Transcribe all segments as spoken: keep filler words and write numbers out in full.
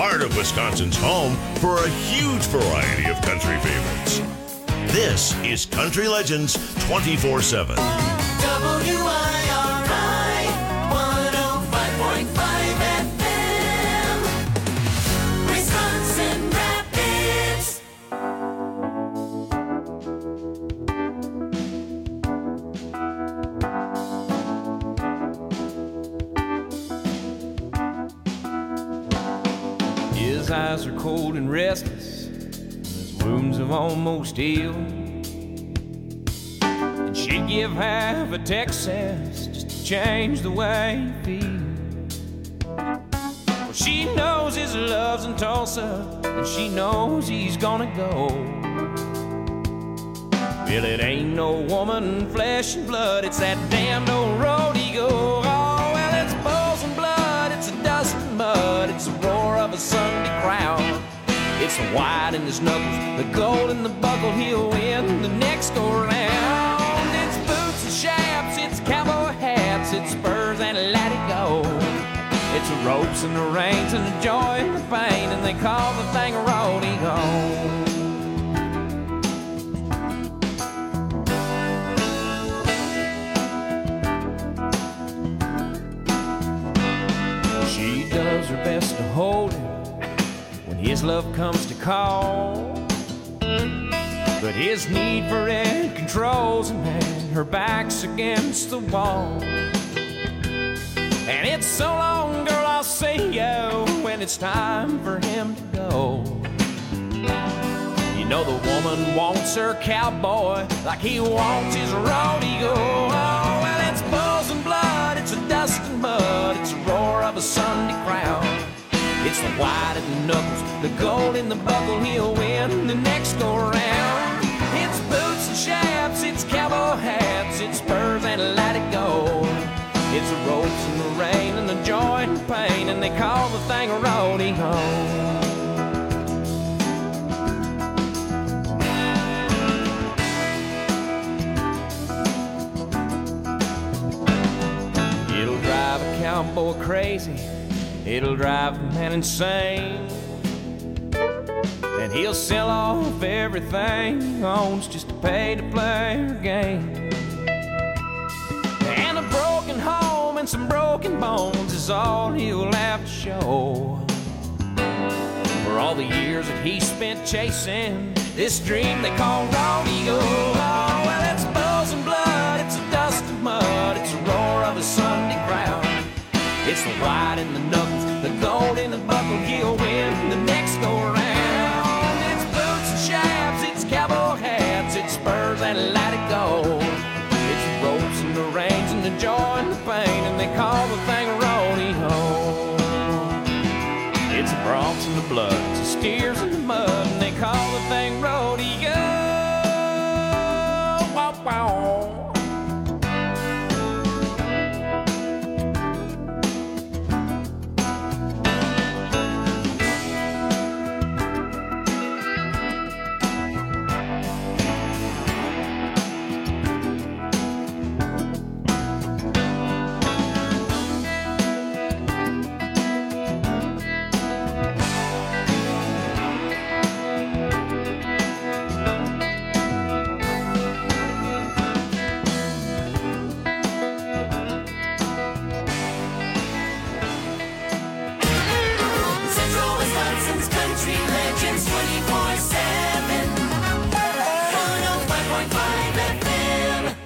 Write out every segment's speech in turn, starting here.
heart of Wisconsin's home for a huge variety of country favorites. This is Country Legends twenty-four seven. W I R I one oh five point five F M, Wisconsin Rapids. His eyes are cold and restless, his wounds have almost healed. And she'd give half a Texas just to change the way he feels. Well, she knows his love's in Tulsa, and she knows he's gonna go. Well, it ain't no woman, flesh and blood, it's that damned old road he go. Oh, well, it's bulls and blood, it's a dust and mud, it's the roar of a Sunday crowd. It's the white in his knuckles, the gold in the buckle, he'll win the next go round. It's boots and chaps, it's cowboy hats, it's spurs and let it go. It's the ropes and the reins and the joy and the pain, and they call the thing a rodeo. She does her best to hold him when his love comes to call, but his need for it controls him, and her back's against the wall. And it's so long, girl, I'll see you when it's time for him to go. You know the woman wants her cowboy like he wants his rodeo. Oh, well, it's bulls and blood, it's a dust and mud, it's a roar of a Sunday crowd. It's the white in the knuckles, the gold in the buckle, he'll win the next go round. It's boots and chaps, it's cowboy hats, it's spurs and let it go. It's the ropes and the rain and the joy and the pain, and they call the thing a rodeo. It'll drive a cowboy crazy, it'll drive a man insane, and he'll sell off everything he owns just to pay to play her game. And a broken home and some broken bones is all he'll have to show for all the years that he spent chasing this dream they call rodeo. Oh, well, it's bulls and blood, it's a dust and mud, it's a roar of a Sunday crowd. It's the white in the knuckles, the gold in the buckle, he'll win the next go round. It's boots and chaps, it's cowboy hats, it's spurs and let it go. It's the ropes and the reins and the joy and the pain, and they call the thing a rodeo. It's the broncs and the blood, it's the steers and the mud, and they call the thing rodeo. Wow, wow. Central Wisconsin's Country Legends twenty-four seven, one oh five point five F M.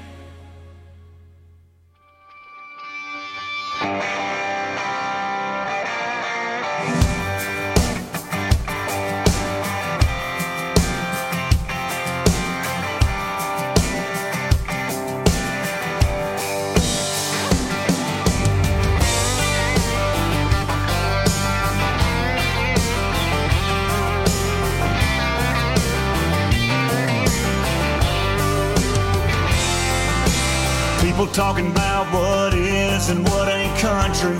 People talking about what is and what ain't country.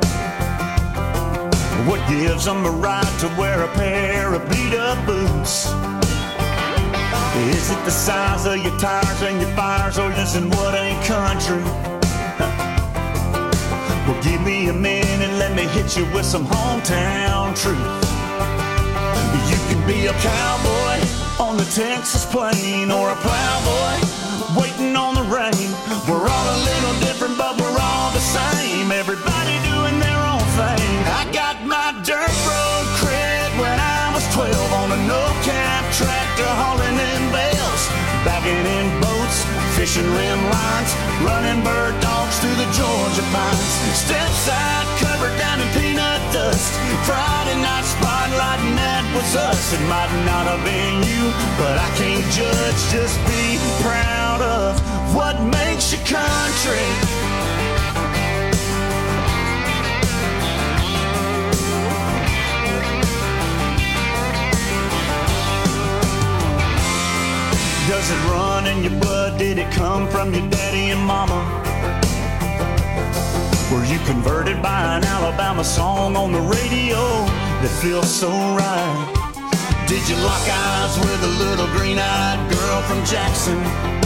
What gives them the right to wear a pair of beat-up boots? Is it the size of your tires and your fires, or just in what ain't country? Well, give me a minute, let me hit you with some hometown truth. Be a cowboy on the Texas plain, or a plowboy waiting on the rain. We're all a little different, but we're all the same. Everybody doing their own thing. I got my dirt road cred when I was twelve on a no-cab tractor hauling in bales, bagging in boats, fishing rim lines, running bird dogs through the Georgia pines. Step side covered down in peanut dust. Friday night spotlight, and that was us. It might not have been you, but I can't judge. Just be proud of what makes you country. Does it run in your blood? Did it come from your daddy and mama? Were you converted by an Alabama song on the radio that feels so right? Did you lock eyes with a little green-eyed girl from Jackson?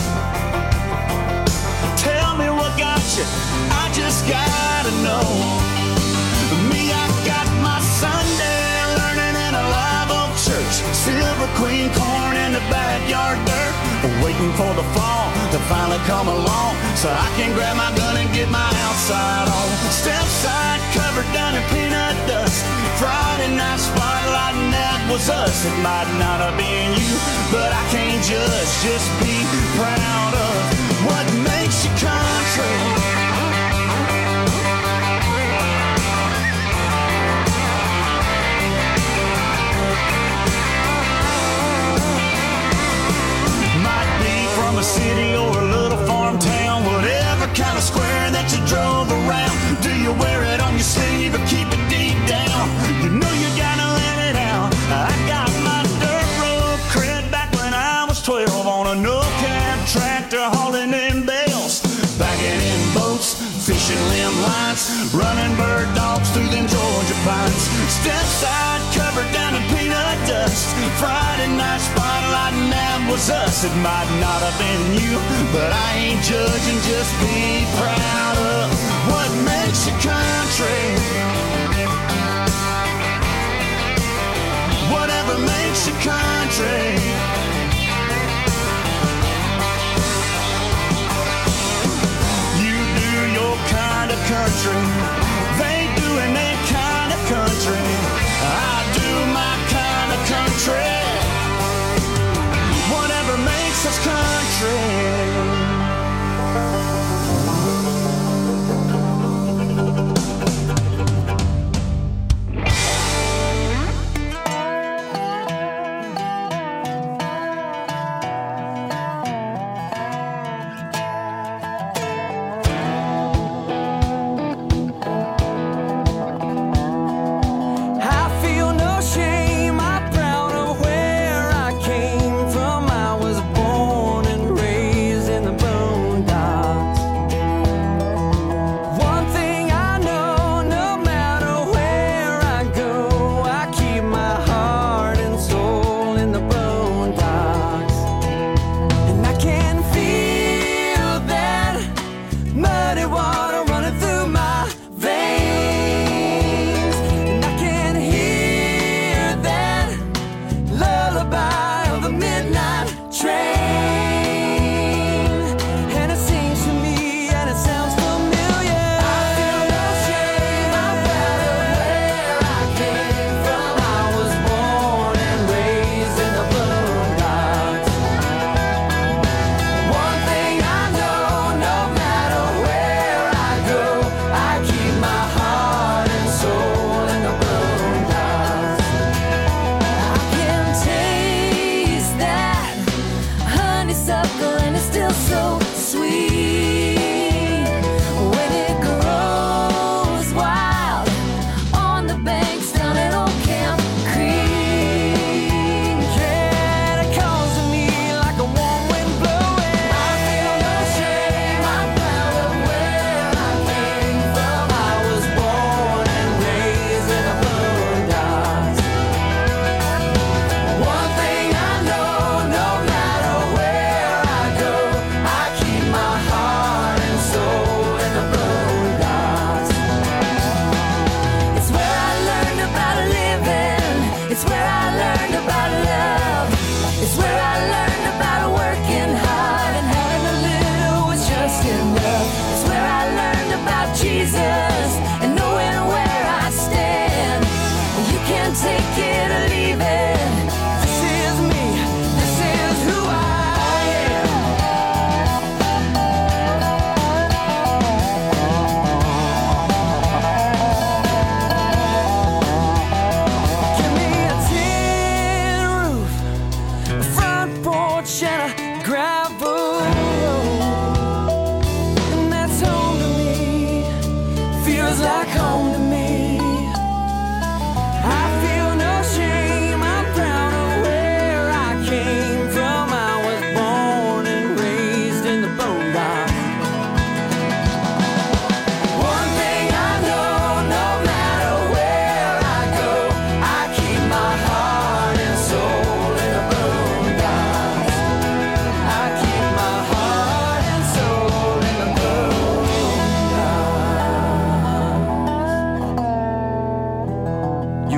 Tell me what got you, I just gotta know. Me, I got my Sunday learning in a live oak church, Silver Queen corn in the backyard dirt, waiting for the fall to finally come along so I can grab my gun and get my outside on. Step side covered down in peanut dust. Friday night spotlight, and that was us. It might not have been you, but I can't judge. Just be proud of what makes you country. From a city or a little farm town, whatever kind of square that you drove around. Do you wear it on your sleeve or keep it deep down? You know you gotta let it out. I got my dirt road cred back when I was twelve on a no-cab tractor hauling in bales, bagging in boats, fishing limb lines, running bird dogs through them Georgia pines. Step side covered down in peanut dust. Friday night spotlight, and that was us. It might not have been you, but I ain't judging. Just be proud of what makes you country. Whatever makes you country. You do your kind of country, they doing their kind of country. I do my kind of country. Whatever makes us country.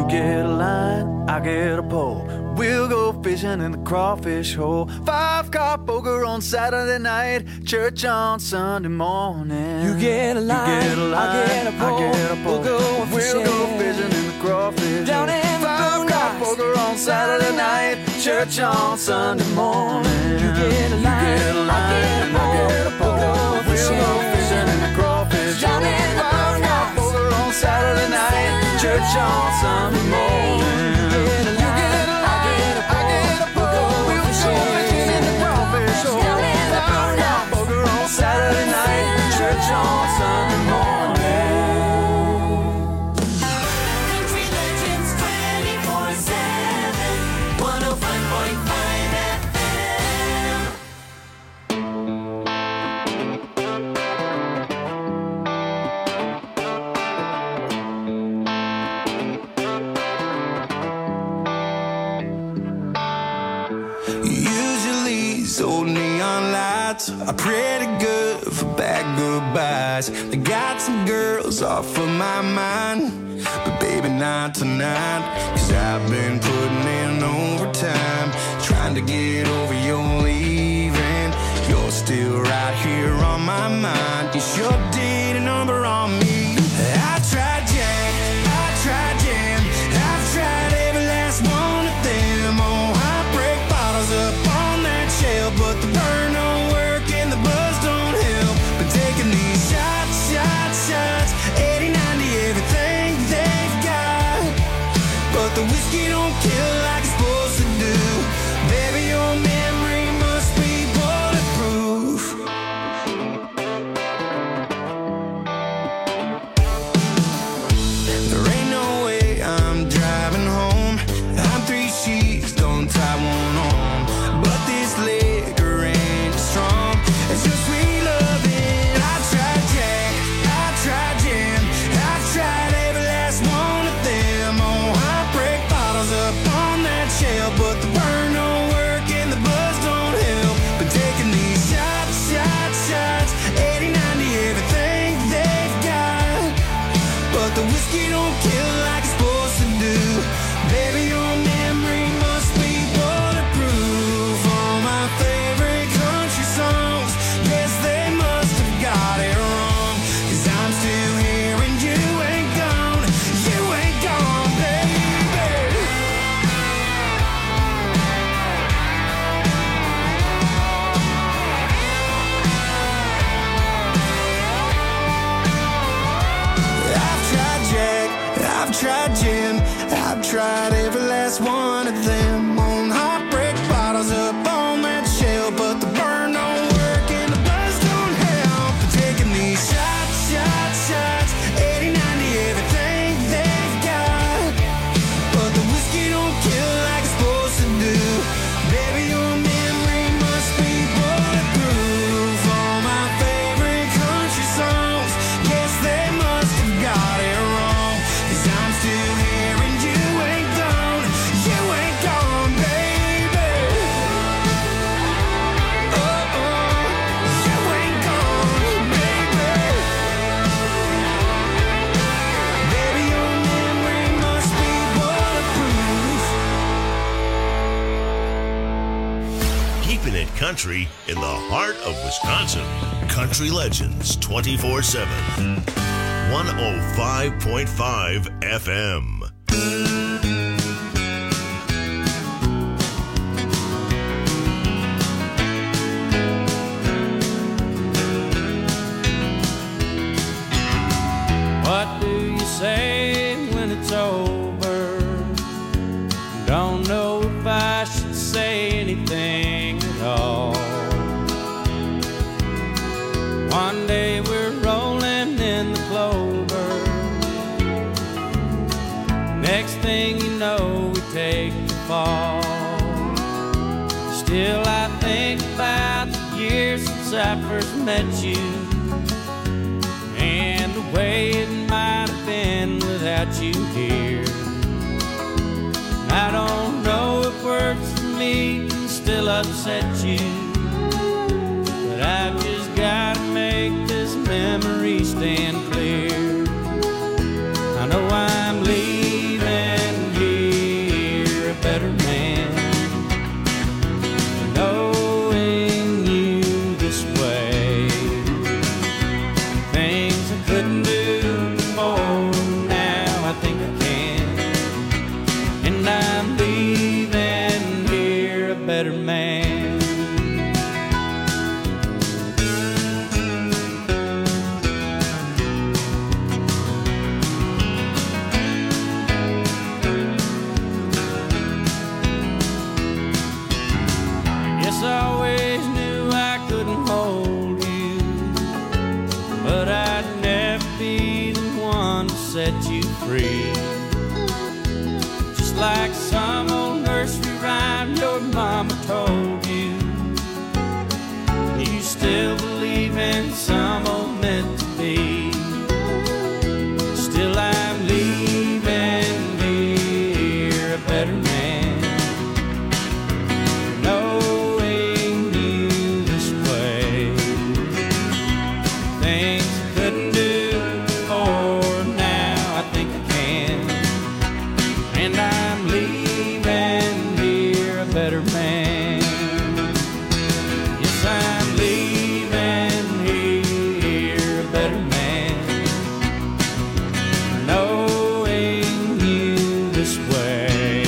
get a line, I get a pole. We'll go fishing in the crawfish hole. Five car poker on Saturday night, church on Sunday morning. You get a line, you get a line I get a pole. I get a pole. We'll go fishing, we'll go fishing in the crawfish down hole. in the Five car poker on Saturday night, church on Sunday morning. You get a line, you get a line I get a pole. I get a pole. We'll go We'll go fishing in the crawfish down hole. in the Five car poker on Saturday night, church on Sunday morning. Saturday night, church on Sunday morning. Country Legends twenty-four seven, one oh five point five F M. Usually these old neon lights are pretty good for bad goodbyes. They got some girls off of my mind, but baby not tonight. Cause I've been putting in overtime, trying to get over your leaving. You're still right here on my mind. You sure did a number on me. I tried Jack, I tried Jam, I've tried every last one of them. Oh, I break bottles up on that shelf, but the burn don't work and the buzz don't help. But taking these shots, shots, shots, eighty, ninety, everything they've got. But the whiskey don't kill like it's supposed to do. Baby, your memory must be bulletproof. There ain't no way I'm driving home. I'm three sheets, don't tie one on. But this liquor ain't strong. It's just sweet loving. I tried Jack, I tried Jam, I've tried every last one of them. Oh, I break bottles up on that shelf, but the burn don't work and the buzz don't help. But taking these shots, shots, shots, eighty, ninety, everything they've got. But the whiskey don't kill like it's supposed to do. Baby, your memory must be bulletproof. All my favorite country songs, yes, they must have got it wrong. Cause I'm still here and you ain't gone. You ain't gone, baby. I've tried Jack, I've tried Jim, I've tried every last one of them. On heartbreak bottles up on that shelf, but the burn don't work and the buzz don't help. But taking these shots, shots, shots, eighty, ninety, everything they've got. But the whiskey don't kill like it's supposed to do. Baby, your memory must be bulletproof. All my favorite country songs, yes, they must have got it wrong. Cause I'm still here and you ain't gone. You ain't gone, baby. Oh, oh, you ain't gone, baby. Baby, your memory must be bulletproof. Keeping it country in the heart of Wisconsin. Country Legends twenty-four seven. one oh five point five F M. What do you say when it's over? Don't know if I should say anything at all. One day we're rolling in the clover. Next thing you know, we take the fall. Still I think about the years since I first met you, and the way it might have been without you here. I don't know if words for me can still upset you, but I've just gotta make this memory stand clear. I know I'm leaving better man. Yes, I always knew I couldn't hold you, but I'd never be the one to set you free. Just like some old nursery rhyme your mama told you, you still believe in some old meant to be. Still I'm leaving here a better man, knowing you this way. Things I couldn't do before, now I think I can. And I'm leaving here a better man. Yes, I'm leaving here a better man, knowing you this way.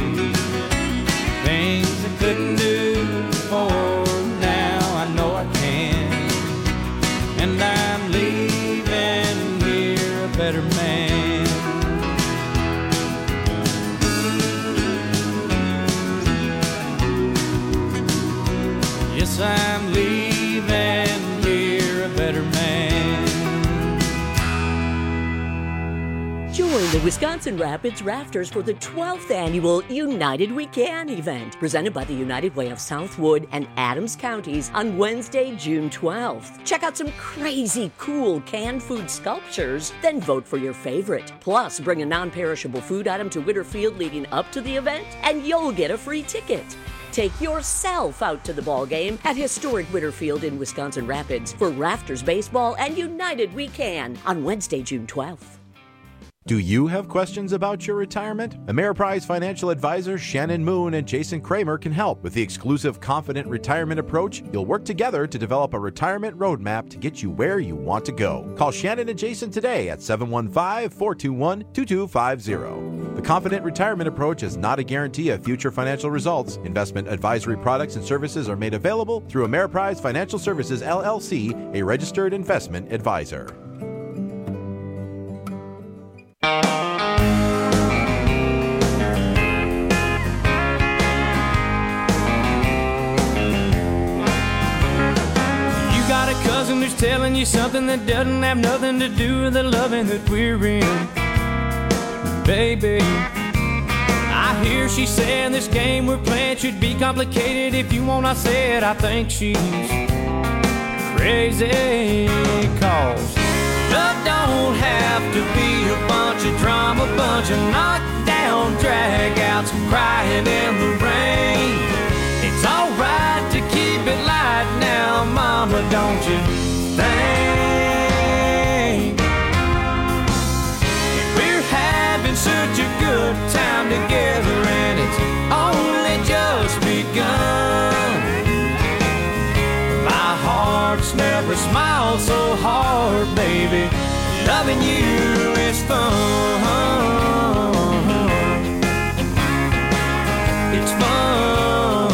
Things I couldn't do before, now I know I can. And I'm leaving here a better man. Yes, I'm leaving here a better man. Join the Wisconsin Rapids Rafters for the twelfth annual United We Can event, presented by the United Way of Southwood and Adams Counties on Wednesday, June twelfth. Check out some crazy cool canned food sculptures, then vote for your favorite. Plus, bring a non-perishable food item to Whitterfield leading up to the event, and you'll get a free ticket. Take yourself out to the ball game at historic Whitterfield in Wisconsin Rapids for Rafters Baseball and United We Can on Wednesday, June twelfth. Do you have questions about your retirement? Ameriprise financial advisors Shannon Moon and Jason Kramer can help. With the exclusive Confident Retirement Approach, you'll work together to develop a retirement roadmap to get you where you want to go. Call Shannon and Jason today at seven one five, four two one, two two five zero. The Confident Retirement Approach is not a guarantee of future financial results. Investment advisory products and services are made available through Ameriprise Financial Services, L L C, a registered investment advisor. Cousin who's telling you something that doesn't have nothing to do with the loving that we're in. Baby, I hear she saying this game we're playing should be complicated. If you want, I said I think she's crazy. Cause love don't have to be a bunch of drama, bunch of knockdown dragouts, crying in the rain. It's alright to keep it light now, mama, don't you think? We're having such a good time together, and it's only just begun. My heart's never smiled so hard, baby. Loving you is fun. It's fun.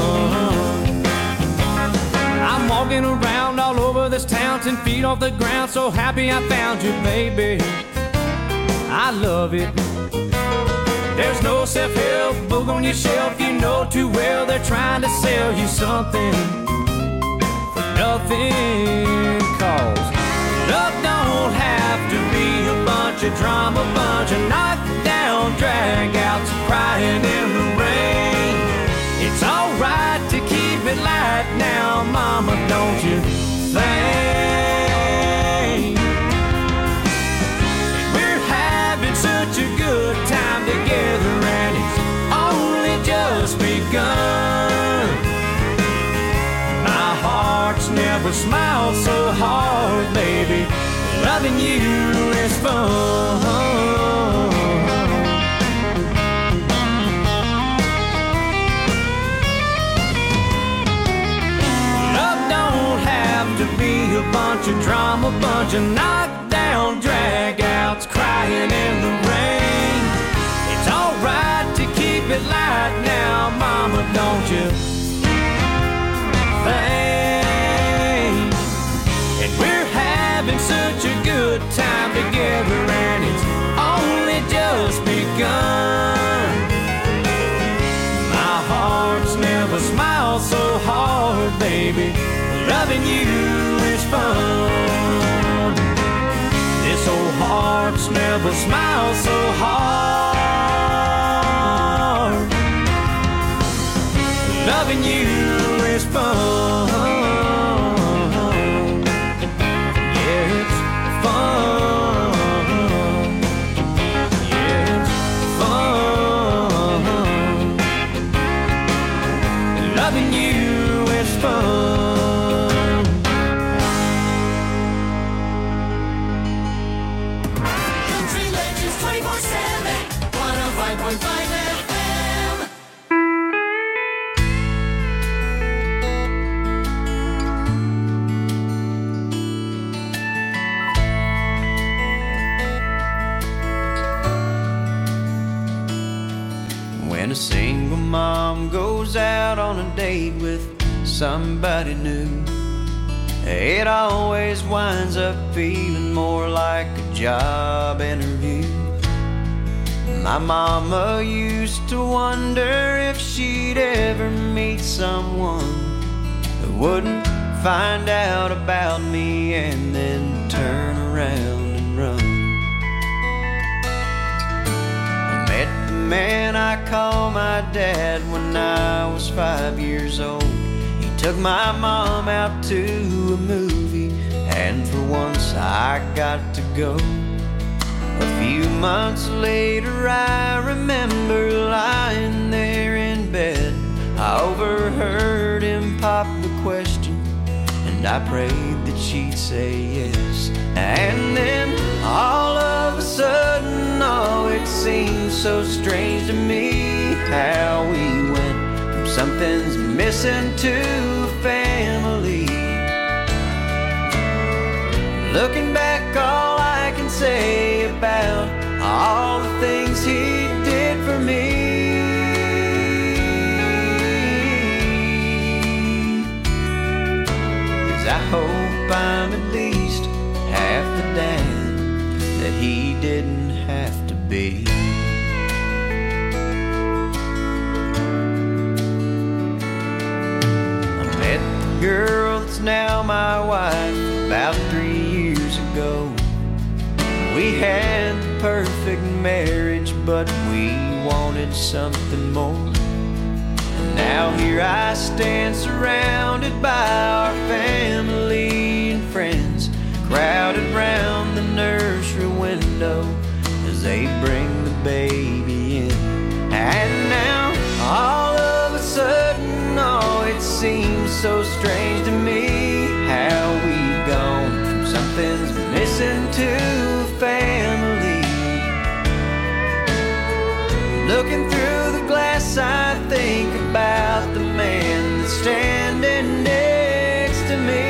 I'm walking around all over this town, ten feet off the ground, so happy I found you, baby. I love it. There's no self-help book on your shelf, you know too well they're trying to sell you something for nothing. Cause love don't have to be a bunch of drama, bunch of knockdown dragouts, crying in the rain. It's alright to keep it light now, mama, don't you think? We're having such a good time together, and it's only just begun. My heart's never smiled so hard, baby. Loving you is fun. To be a bunch of drama, bunch of knockdown dragouts, crying in the rain. It's alright to keep it light now, mama, don't you baby, loving you is fun. This old heart's never smiled so hard. Loving you is fun. Yeah, it's fun. Yeah, it's fun. Loving you is fun. Country Legends twenty-four seven, one oh five point five F M. When a single mom goes out on a date with somebody new, it always winds up feeling more like a job interview. My mama used to wonder if she'd ever meet someone who wouldn't find out about me and then turn around and run. I met the man I call my dad when I was five years old. He took my mom out to a movie, and for once I got to go. A few months later I remember lying there in bed. I overheard him pop the question, and I prayed that she'd say yes. And then all of a sudden, oh, it seemed so strange to me how we went from something's missing to family. Looking back, all I can say about all the things he did for me is I hope I'm at least half the dad that he didn't have to be. I met the girl that's now my wife about three years ago. We had the perfect marriage, but we wanted something more. And now here I stand surrounded by our family and friends, crowded round the nursery window as they bring the baby in. And now all of a sudden, oh, it seems so strange to me how we've gone from something's missing to family. Looking through the glass, I think about the man that's standing next to me.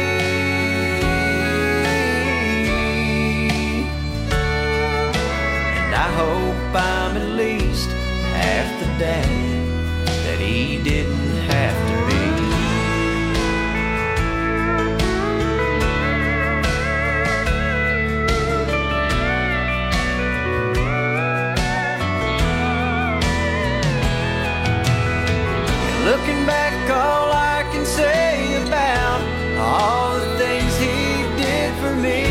And I hope I'm at least half the dad that he didn't have to be. Looking back, all I can say about all the things he did for me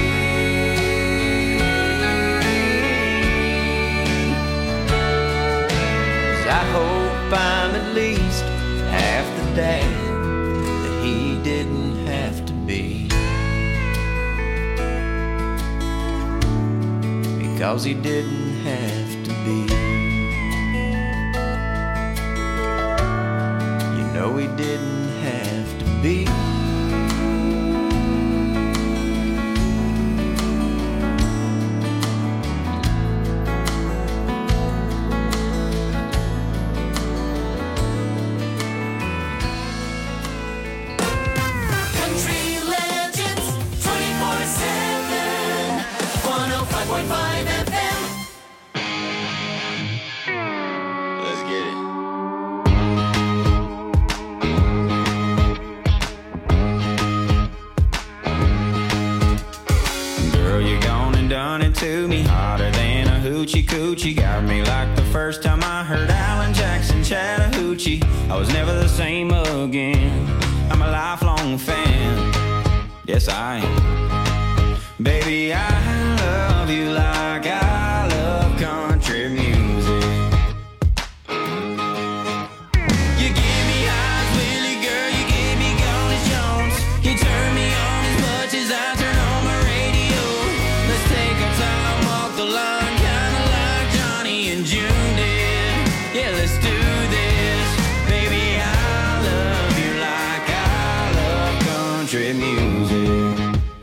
is I hope I'm at least half the dad that he didn't have to be, because he didn't have to be. No, he didn't have to be. Country Legends twenty-four seven, one oh five point five F M. Let's get it. To me, hotter than a hoochie coochie. Got me like the first time I heard Alan Jackson Chattahoochee. I was never the same again. I'm a lifelong fan. Yes, I am. Baby, I love you like I love country music. You give me highs, Willie, girl, you give me gone as Jones. You turn me on as much as I turn on my radio. Let's take our time off the line, kinda like Johnny and June did. Yeah, let's do this. Baby, I love you like I love country music.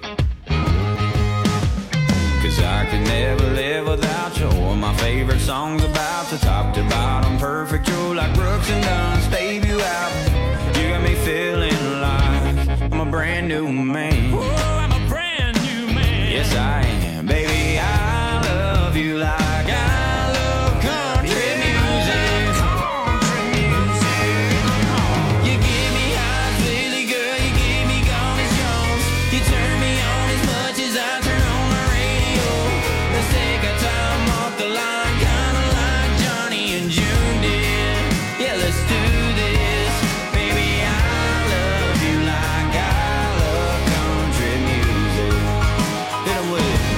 Cause I could never live without you. My favorite songs about the top to bottom, perfect you like Brooks and Dunn's debut album. You got me feeling like I'm a brand new man. Oh, I'm a brand new man. Yes, I am. Baby, I love you like I love country music. Country music. You give me highs, Willie, girl, you give me gone as Jones. You turn me on as much as I turn on my radio. Let's take our time off the line, kinda like Johnny and June did. Yeah, let's do this. Baby, I love you like I love country music. Hit 'em with it.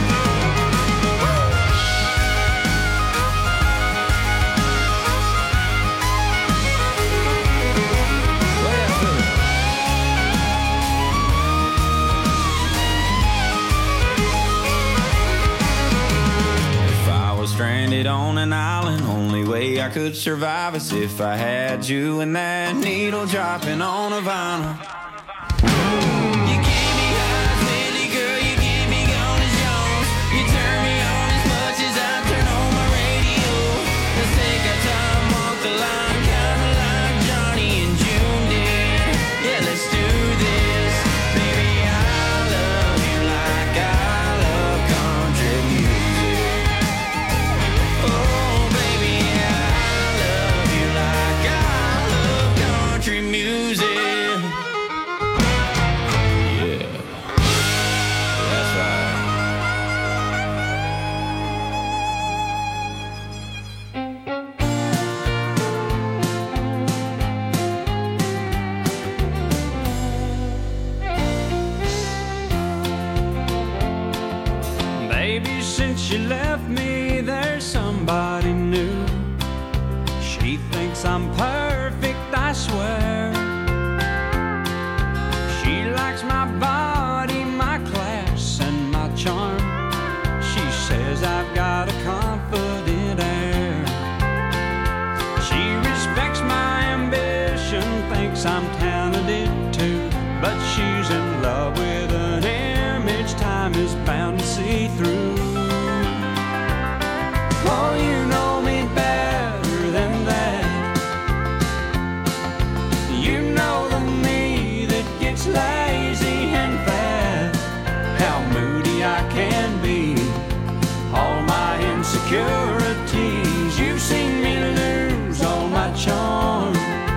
If I was stranded on an island, only way I could survive is if I had you and that needle dropping on a vinyl. You give me highs, Willie, girl, you give me gone as Jones. You turn me on as much as I turn on my radio. Let's take our time off the line, kinda like Johnny and June did. Yeah, let's do this. Baby, I love you like I love country music. Oh, baby, I love you like I love country music. Yeah, that's right. Baby, since you left me, there's somebody new. She thinks I'm perfect, I swear. She likes my body, my class, and my charm. She says I've got a confident air. She respects my ambition, thinks I'm talented too. But she's in love with an image time is bound to see through. Oh, you know me better than that. You know the me that gets lazy and fat. How moody I can be, all my insecurities. You've seen me lose all my charm.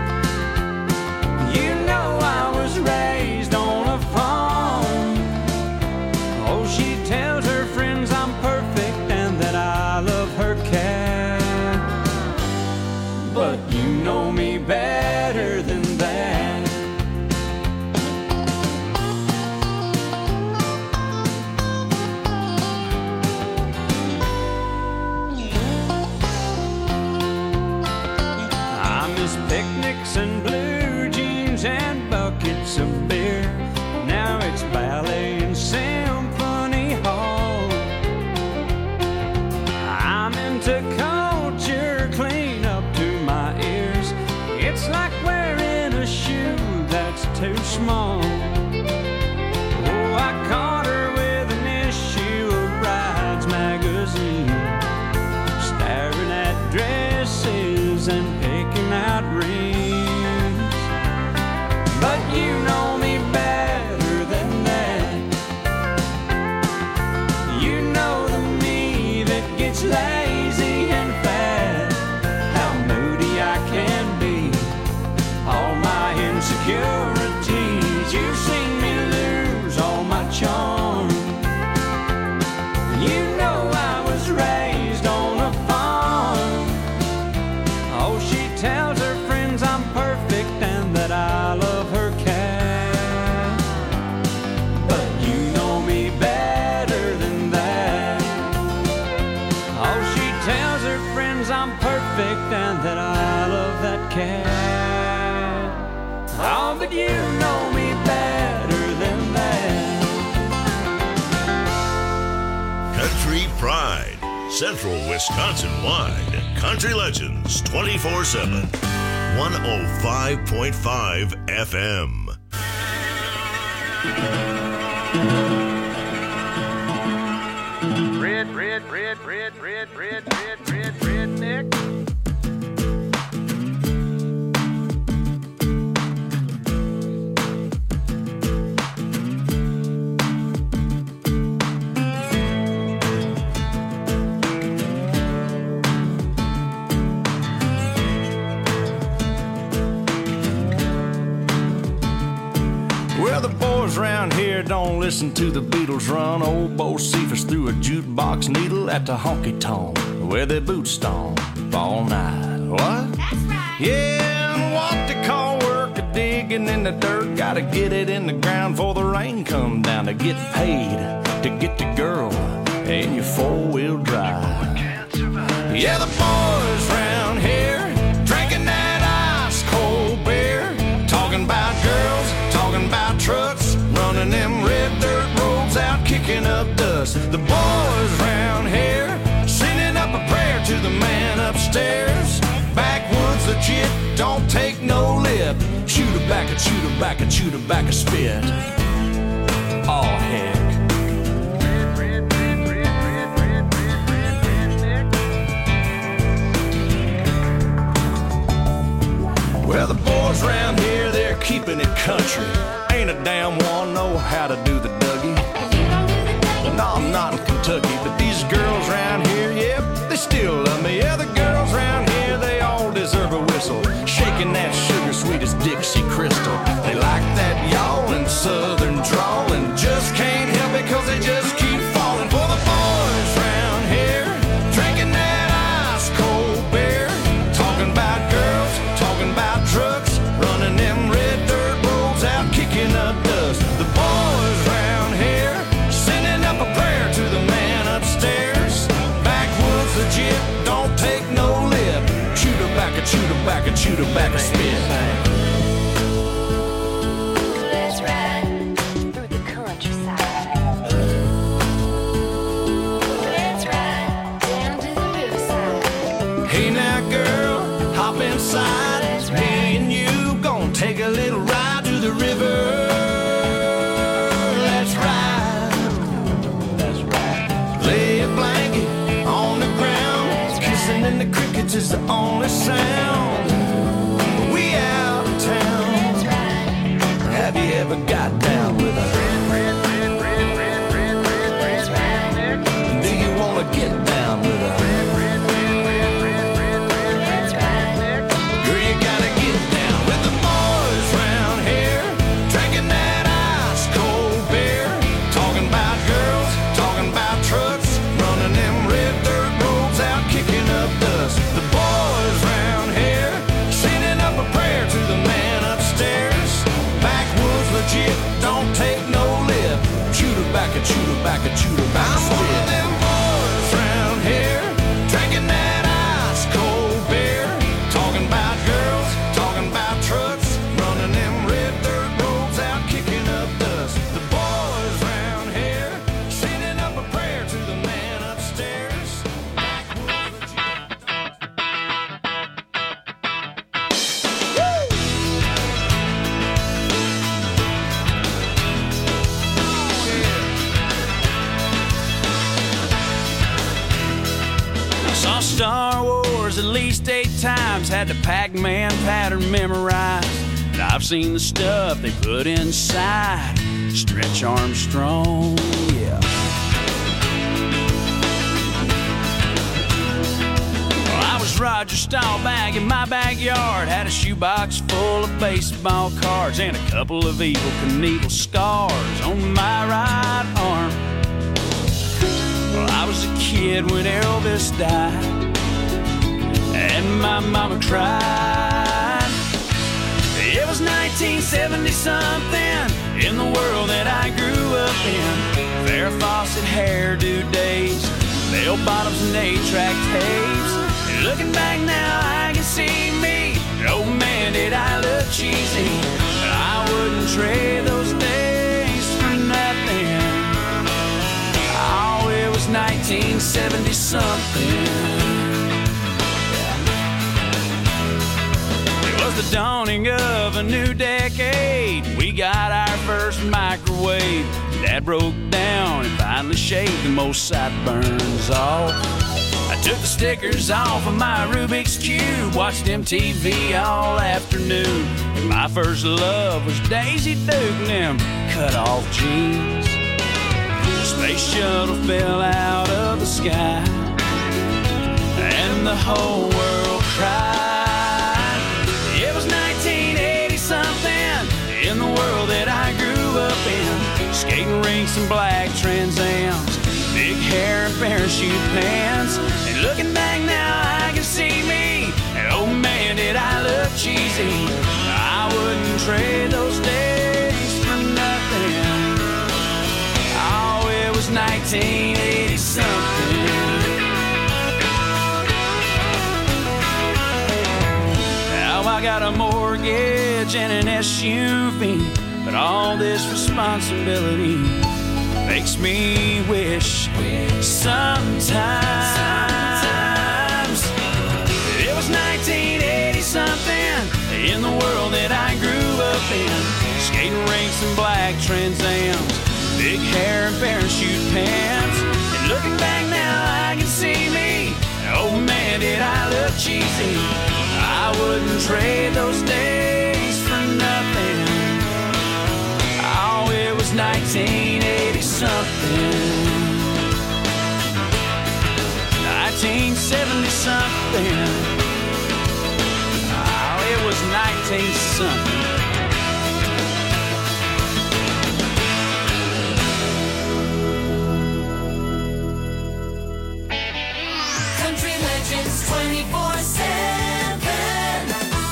You know I was raised on a farm. Oh, she tells her friends I'm perfect and that I love her cat. But you know me better than that. I miss picnics and blue jeans and buckets of beer. Now it's ballet and symphony hall. I'm into culture, clean up to my ears. It's like wearing a shoe that's too small. Oh, I caught her with an issue of Brides magazine, staring at dresses and picking out rings. But you know me better than that. You know the me that gets lazy and fat. How moody I can be, all my insecurities. You've seen me lose all my charm. You know I was raised on a farm. Oh, she tells her friends I'm perfect and that I love her cat. cat. Oh, but you know me better than that. Country Pride, Central Wisconsin-wide. Country Legends twenty-four seven. one oh five point five F M. Red, red, red, red, red, red, red, red, redneck. Well, the boys around here don't listen to the Beatles run. Old Bo Cephas threw a jukebox needle at the honky-tonk where they boot stomp all night. What? That's right. Yeah, and what they call work a digging in the dirt. Gotta get it in the ground before the rain come down to get paid, to get the girl in your four-wheel drive. Yeah, the boys round here drinking that ice-cold beer, talking about girls, talking about trucks, running them red dirt roads out, kicking up dust. The boys round here sending up a prayer to the man upstairs. Backwoods legit, don't take no lip. Shoot her back and shoot her back and shoot her back a spit. Oh heck. Well, the boys round here, they're keeping it country. Ain't a damn one know how to do the Dougie. No, I'm not in Kentucky, but these girls round here, yep, they still love me. Yeah, the girls round here, they all deserve a whistle. Shaking that sugar sweet as Dixie Crystal. They like that yawling southern drawl and just can't help it cause they just keep falling for the boys round here. Drinking that ice cold beer, talking about girls, talking about trucks, running them red dirt roads out, kicking up dust. The boys round here sending up a prayer to the man upstairs. Backwoods legit, don't take no lip. Shoot her back and shoot her back and shoot her back a spit. Let's ride through the countryside. Let's ride down to the riverside. Hey now girl, hop inside. Me and you gon' take a little ride to the river. Let's ride. That's right. Lay a blanket on the ground. Kissing in the crickets is the only sound. We out of town. Let's ride. Have you ever got down with a Let's ride. Do you wanna get down with a Let's ride. Girl, you gotta get down with the boys round here, drinking that ice cold beer, talking about girls, talking about trucks, running them red dirt roads out, kicking up dust. The boys round here sending up a prayer to the man upstairs. Backwoods legit, don't take no lip. Shoot her back and shoot her back and shoot her back. I'm one of them boys round here, drinking that ice cold beer, talking about girls, talking about trucks, running them red dirt roads out, kicking up dust. The boys round here sending up a prayer to the man upstairs. Backwoods I saw Star Wars at least eight times, had the Pac-Man pattern memorized. And I've seen the stuff they put inside Stretch Armstrong, yeah. Well, I was Roger Staubach in my backyard, had a shoebox full of baseball cards and a couple of Evel Knievel scars on my right arm. Well, I was a kid when Elvis died, and my mama cried. It was nineteen seventy something in the world that I grew up in. Farrah Fawcett hairdo days, bell bottoms and eight-track tapes. Looking back now, I can see me, old something. It was the dawning of a new decade. We got our first microwave. Dad broke down and finally shaved the most sideburns off. I took the stickers off of my Rubik's Cube, watched M T V all afternoon. And my first love was Daisy Duke and them cut-off jeans. The space shuttle fell out of the sky, and the whole world cried. It was nineteen eighty something in the world that I grew up in. Skating rinks and black Trans Ams, big hair and parachute pants. And looking back now, I can see me. And oh man, did I look cheesy. I wouldn't trade those days for nothing. Oh, it was nineteen eighty something. Now I got a mortgage and an S U V, but all this responsibility makes me wish sometimes it was nineteen eighty something in the world that I grew up in. Skating rinks and black Trans Ams, big hair and parachute pants. And looking back now, I can see me. Oh man, did I look cheesy. I wouldn't trade those days for nothing. Oh, it was nineteen eighty something. nineteen seventy something. Oh, it was nineteen something. Country Legends twenty-four seven.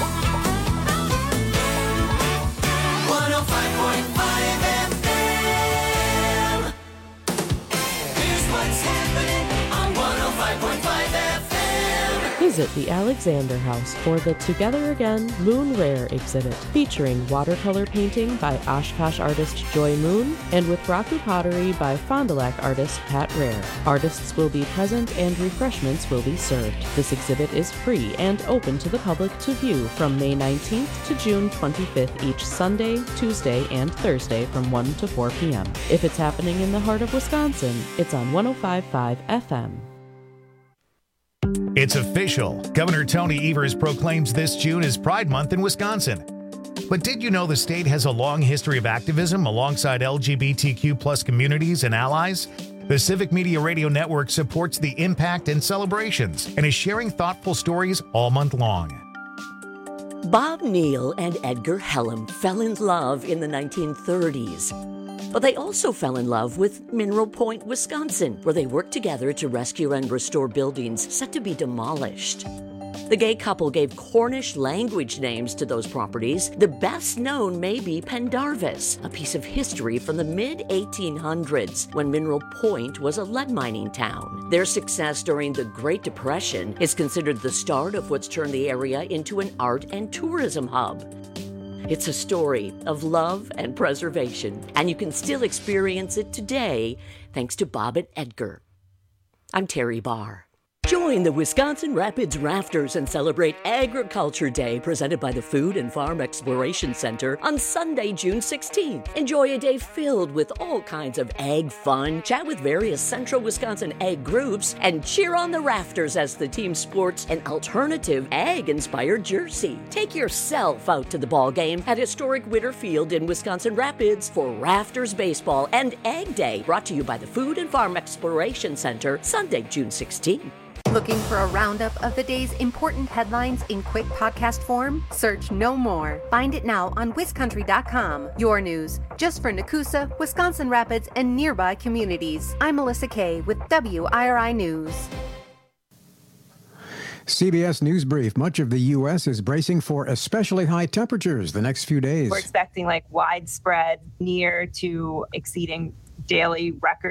one oh five point five F M. Here's what's happening on one oh five point five F M. Visit the Alexander House for the Together Again Moon Rare exhibit, featuring watercolor painting by Oshkosh artist Joy Moon and with Raku pottery by Fond du Lac artist Pat Rare. Artists will be present and refreshments will be served. This exhibit is free and open to the public to view from May nineteenth to June twenty-fifth each Sunday, Tuesday, and Thursday from one to four p.m. If it's happening in the heart of Wisconsin, it's on one oh five point five F M. It's official. Governor Tony Evers proclaims this June as Pride Month in Wisconsin. But did you know the state has a long history of activism alongside L G B T Q plus communities and allies? The Civic Media Radio Network supports the impact and celebrations and is sharing thoughtful stories all month long. Bob Neal and Edgar Hellam fell in love in the nineteen thirties. But they also fell in love with Mineral Point, Wisconsin, where they worked together to rescue and restore buildings set to be demolished. The gay couple gave Cornish language names to those properties. The best known may be Pendarvis, a piece of history from the mid eighteen hundreds, when Mineral Point was a lead mining town. Their success during the Great Depression is considered the start of what's turned the area into an art and tourism hub. It's a story of love and preservation, and you can still experience it today thanks to Bob and Edgar. I'm Terry Barr. Join the Wisconsin Rapids Rafters and celebrate Agriculture Day presented by the Food and Farm Exploration Center on Sunday, June sixteenth. Enjoy a day filled with all kinds of ag fun, chat with various central Wisconsin ag groups, and cheer on the Rafters as the team sports an alternative ag-inspired jersey. Take yourself out to the ball game at historic Witter Field in Wisconsin Rapids for Rafters Baseball and Ag Day, brought to you by the Food and Farm Exploration Center, Sunday, June sixteenth. Looking for a roundup of the day's important headlines in quick podcast form? Search No More. Find it now on Wiscountry dot com. Your news, just for Nakusa, Wisconsin Rapids, and nearby communities. I'm Melissa Kay with W I R I News. C B S News Brief. Much of the U S is bracing for especially high temperatures the next few days. We're expecting like widespread, near to exceeding daily record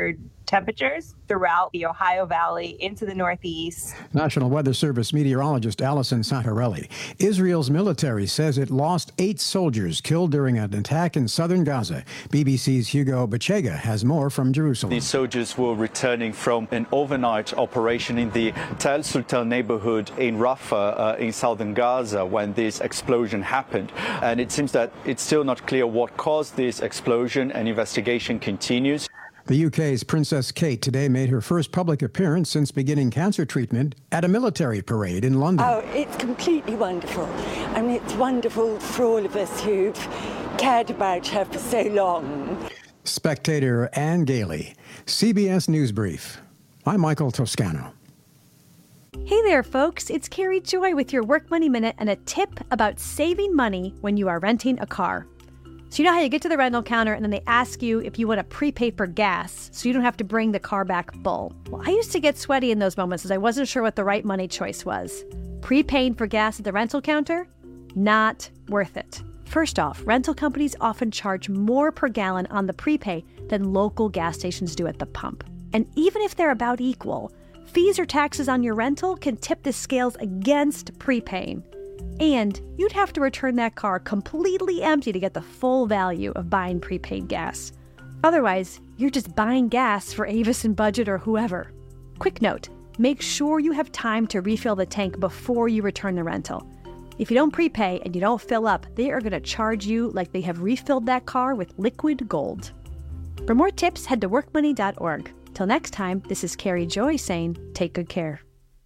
temperatures throughout the Ohio Valley into the Northeast. National Weather Service meteorologist Allison Santarelli. Israel's military says it lost eight soldiers killed during an attack in southern Gaza. B B C's Hugo Bachega has more from Jerusalem. These soldiers were returning from an overnight operation in the Tel Sultan neighborhood in Rafah uh, in southern Gaza when this explosion happened. And it seems that it's still not clear what caused this explosion, and investigation continues. The U K's Princess Kate today made her first public appearance since beginning cancer treatment at a military parade in London. Oh, it's completely wonderful. I mean, it's wonderful for all of us who've cared about her for so long. Spectator Ann Gailey, C B S News Brief. I'm Michael Toscano. Hey there, folks. It's Carrie Joy with your Work Money Minute and a tip about saving money when you are renting a car. So you know how you get to the rental counter and then they ask you if you want to prepay for gas so you don't have to bring the car back full. Well, I used to get sweaty in those moments as I wasn't sure what the right money choice was. Prepaying for gas at the rental counter? Not worth it. First off, rental companies often charge more per gallon on the prepay than local gas stations do at the pump. And even if they're about equal, fees or taxes on your rental can tip the scales against prepaying. And you'd have to return that car completely empty to get the full value of buying prepaid gas. Otherwise, you're just buying gas for Avis and Budget or whoever. Quick note, make sure you have time to refill the tank before you return the rental. If you don't prepay and you don't fill up, they are going to charge you like they have refilled that car with liquid gold. For more tips, head to work money dot org. Till next time, this is Carrie Joy saying, take good care.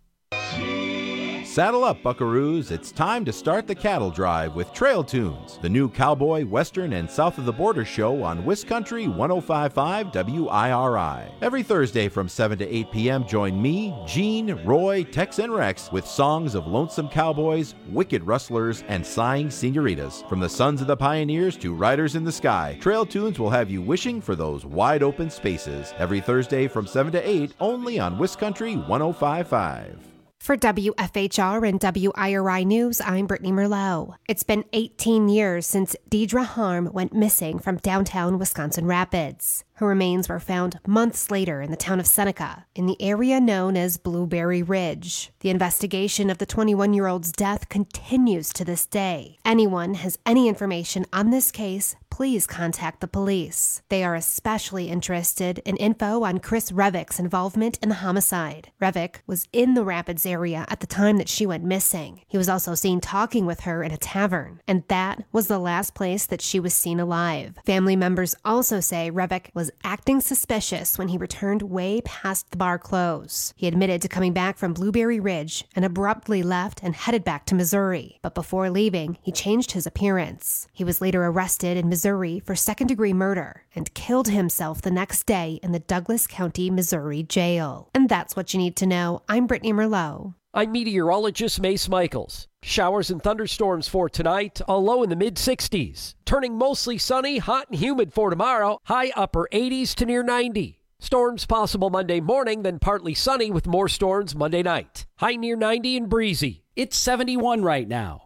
Saddle up, buckaroos. It's time to start the cattle drive with Trail Tunes, the new cowboy, western, and south of the border show on Wiscountry one oh five point five W I R I. Every Thursday from seven to eight p.m., join me, Gene, Roy, Tex, and Rex with songs of lonesome cowboys, wicked rustlers, and sighing senoritas. From the sons of the pioneers to riders in the sky, Trail Tunes will have you wishing for those wide open spaces. Every Thursday from seven to eight, only on Wiscountry one oh five point five. For W F H R and W I R I News, I'm Brittany Merlot. It's been eighteen years since Deidre Harm went missing from downtown Wisconsin Rapids. Her remains were found months later in the town of Seneca, in the area known as Blueberry Ridge. The investigation of the twenty-one-year-old's death continues to this day. Anyone has any information on this case, please contact the police. They are especially interested in info on Chris Revick's involvement in the homicide. Revick was in the Rapids area at the time that she went missing. He was also seen talking with her in a tavern, and that was the last place that she was seen alive. Family members also say Revick was acting suspicious when he returned way past the bar close. He admitted to coming back from Blueberry Ridge and abruptly left and headed back to Missouri. But before leaving, he changed his appearance. He was later arrested in Missouri for second-degree murder and killed himself the next day in the Douglas County, Missouri jail. And that's what you need to know. I'm Brittany Merlot. I'm meteorologist Mace Michaels. Showers and thunderstorms for tonight, a low in the mid-sixties. Turning mostly sunny, hot and humid for tomorrow, high upper eighties to near ninety. Storms possible Monday morning, then partly sunny with more storms Monday night. High near ninety and breezy. It's seventy-one right now.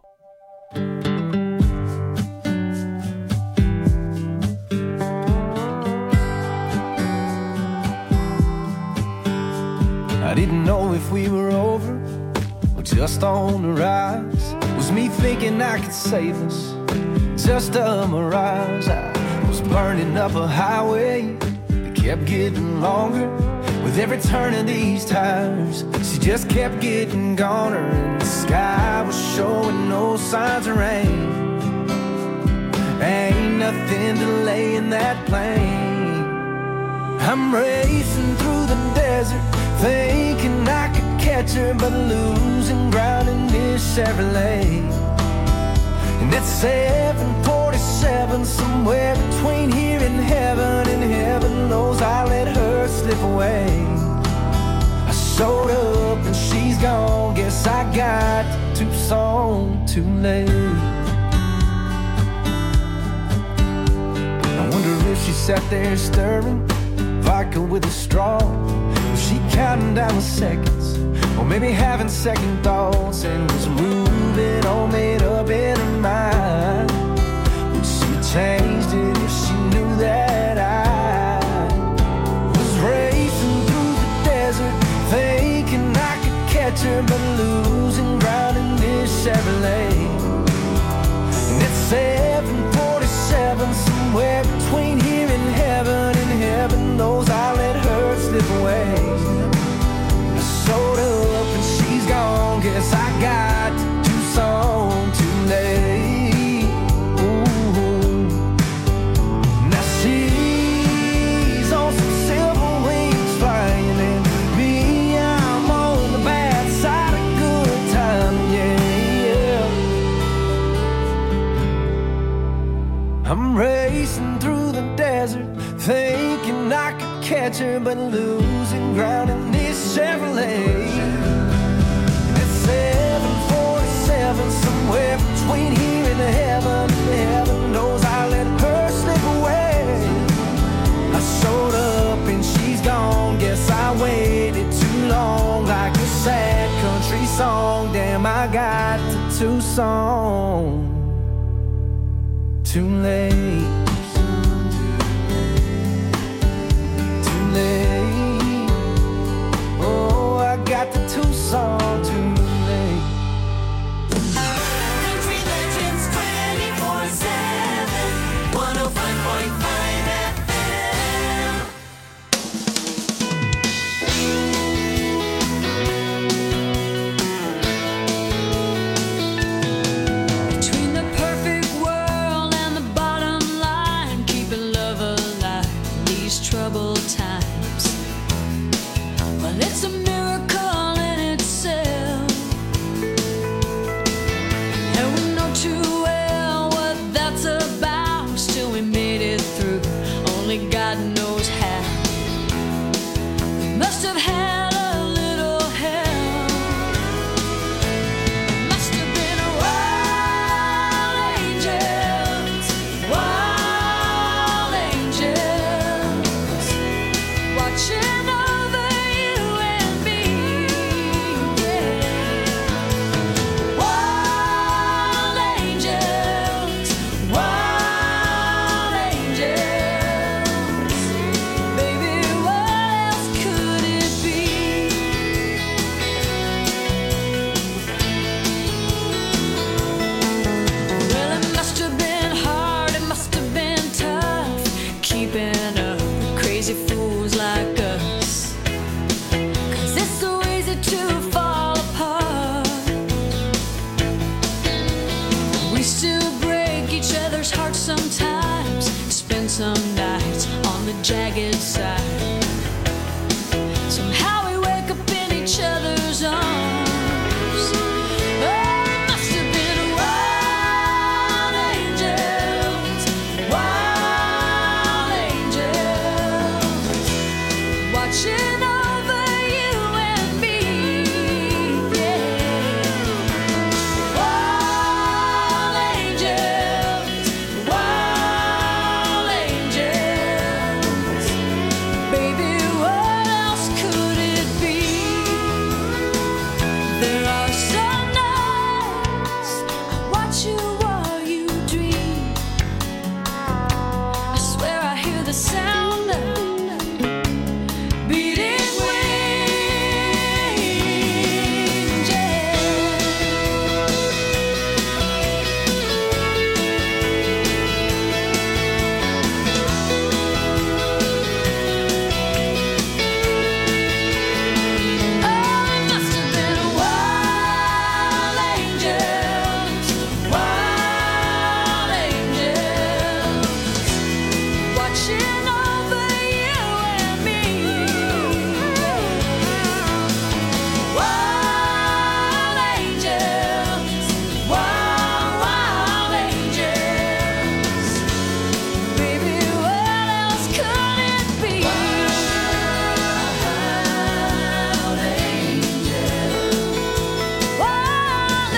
I didn't know if we were over or just on the rise. Was me thinking I could save us just a mirage? I was burning up a highway that kept getting longer with every turn of these tires. She just kept getting goner, and the sky was showing no signs of rain. Ain't nothing delaying that plane. I'm racing through the desert, thinking I could catch her, but losing ground in this Chevrolet. And at seven forty-seven, somewhere between here and heaven, and heaven knows I let her slip away. I showed up and she's gone, guess I got to Tucson too late. I wonder if she sat there stirring vodka with a straw. Was she counting down the seconds, or maybe having second thoughts, and was moving all made up in her mind? Would she have changed it if she knew that I was racing I'm racing through the desert, thinking I could catch her, but losing ground in this Chevrolet. At seven forty-seven, somewhere between here and heaven, heaven knows I let her slip away. I showed up and she's gone, guess I waited too long, like a sad country song. Damn, I got to Tucson too late. Too late. Oh, I got to Tucson too late. Country Legends twenty-four seven, one oh five point five F M. Between the perfect world and the bottom line, keeping love alive in these troubled times. Well, it's a miracle in itself, and we know too well what that's about. Still, we made it through. Only God knows how. We must have had a little help. Must have been wild angels, wild angels, watching over you and me. Yeah. Wild angels, wild angels. Baby, what else could it be? Well, it must have been hard, it must have been tough, keeping up with crazy fools like us. 'Cause it's so easy to fall apart. We still break each other's hearts sometimes, spend some nights on the jagged side. Somehow we wake up in each other's arms. Oh, must have been wild angels, wild angels, watching over you and me. Yeah. Wild angels, wild angels. Baby, what else could it be? There are some nights I watch you while you dream. I swear I hear the sound of beating wings. Yeah. Oh, it must have been wild angels, wild angels, watching over you and me. Wild angels, wild, wild angels. Baby, what else could it be? Wild angels, wild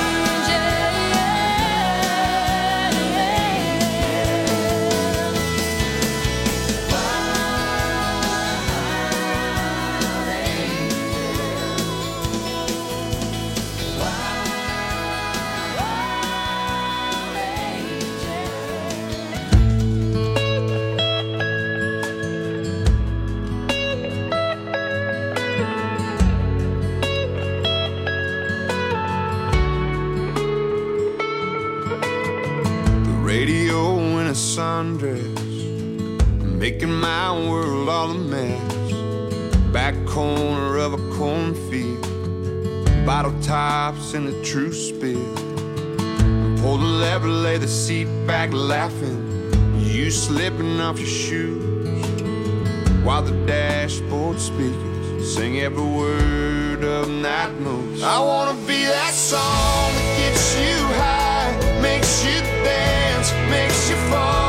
The radio in a sundress, making my world all a mess. Back corner of a cornfield, bottle tops in a true spill. Pull the lever, lay the seat back laughing, you slipping off your shoes, while the dashboard speakers sing every word of Night Moves. I wanna be that song that gets you high, makes you dance, makes you fall.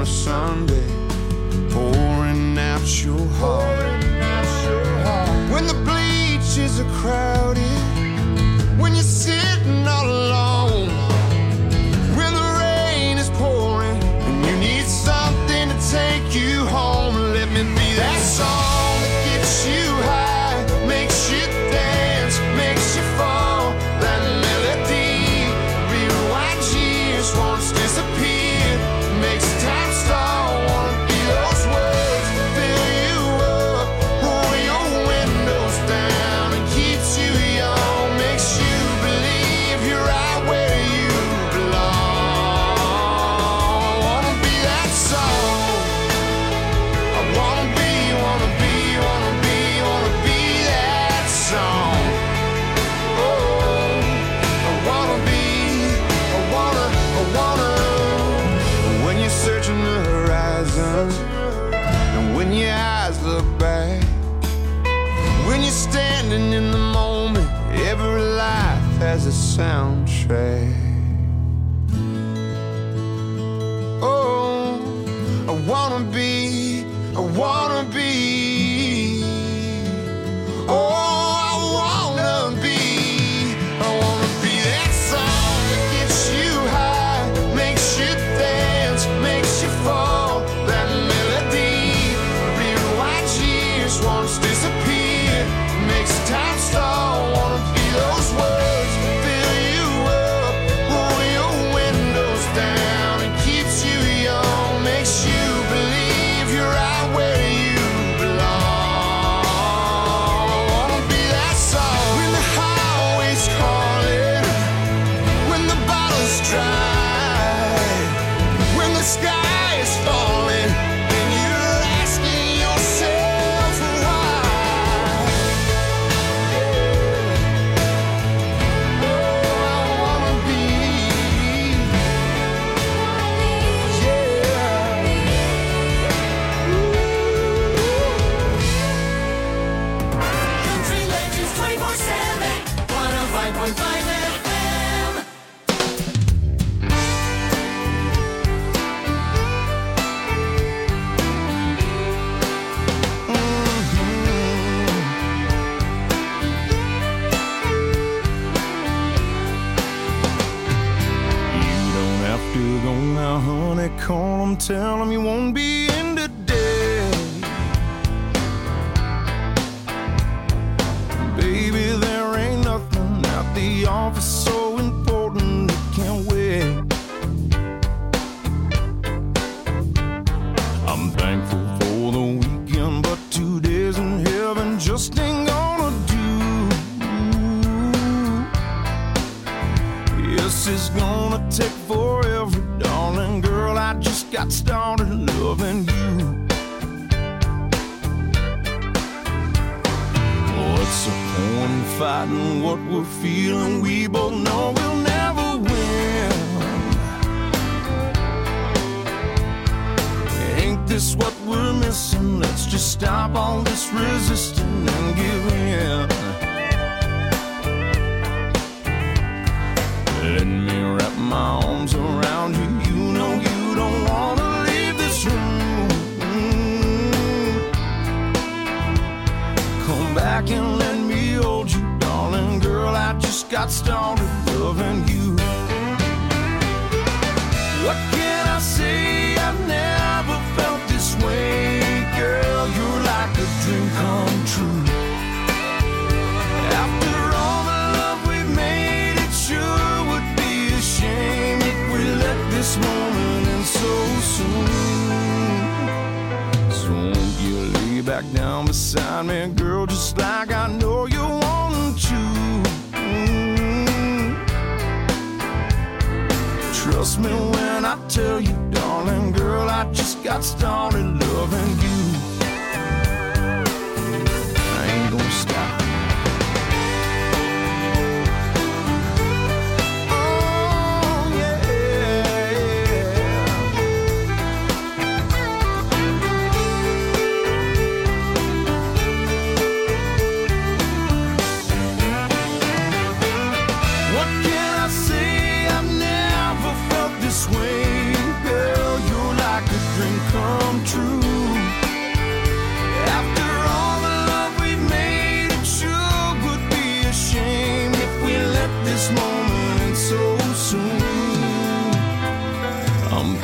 a Sunday, pouring out your heart. When the bleachers are crowded, when you're sitting all alone, when the rain is pouring and you need something to take you home, let me be that song that gets you high, makes you dance, makes you fall. That melody, rewinds years, once disappeared, makes time stall. Wanna be those words, fill you up, roll your windows down, and keeps you young, makes you believe you're right where you belong. Wanna be that song. I wanna be, wanna be, wanna be, wanna be that song. Oh, I wanna be, I wanna, I wanna. When you're searching the horizon, and when your eyes look back, when you're standing in the moment, every life has a soundtrack. Oh, I wanna be, I wanna be. Oh, I wanna be, I wanna be that song that gets you high, makes you dance, makes you fall. That melody, rewinds years, once disappeared, makes time stall. Wanna be those words, fill you up, roll your windows down, and keeps you young, makes you believe you're right where you belong. Wanna be that song when the highway's calling, when the bottle's dry, when the sky is falling, and you're asking yourself why. Oh, I wanna be, Country Legends twenty-four seven, one oh five point five F M. You don't have to go now, honey. Call 'em, tell 'em you won't be in today. Baby, there ain't nothing at the office so important it can't wait. I'm thankful for the weekend, but two days in heaven just ain't gonna do. Yes, it's gonna take forever, darling girl. I just got started loving you. What's the point in fighting what we're feeling? We both know we'll never win. Ain't this what we're missing? Let's just stop all this resisting and give in. Let me wrap my arms around you. You know you don't wanna leave this room. Come back and let me hold you, darling girl. I just got started loving you. What can I say? I've never felt this way, girl. You're like a dream come true. After all the love we've made, it sure would be a shame if we let this moment end so soon. So won't you lay back down beside me, girl, just like I know you want to. Trust me when I tell you, darling girl, I just got started loving you. I ain't gonna stop.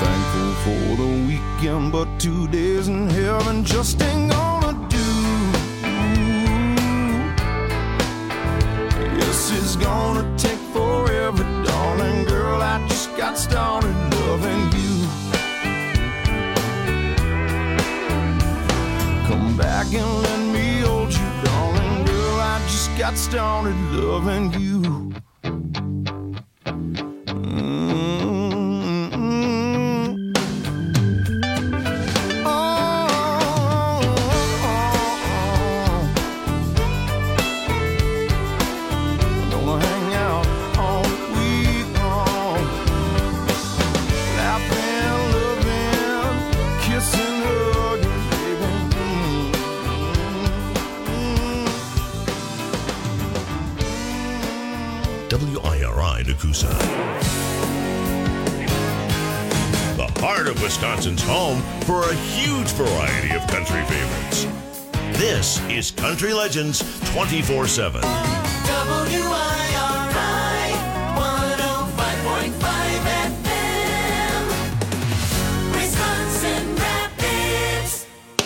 Thankful for the weekend, but two days in heaven just ain't gonna do. Yes, it's gonna take forever, darling girl. I just got started loving you. Come back and let me hold you, darling girl. I just got started loving you. W I R I Nakusa. The heart of Wisconsin's home for a huge variety of country favorites. This is Country Legends twenty-four seven. W I R I one oh five point five F M, Wisconsin Rapids.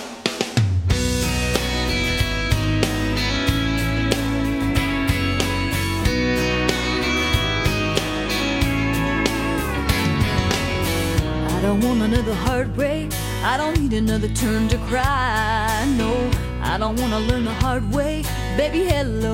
I don't want another heartbreak. I don't need another turn to cry. No, I don't want to learn the hard way. Baby, hello.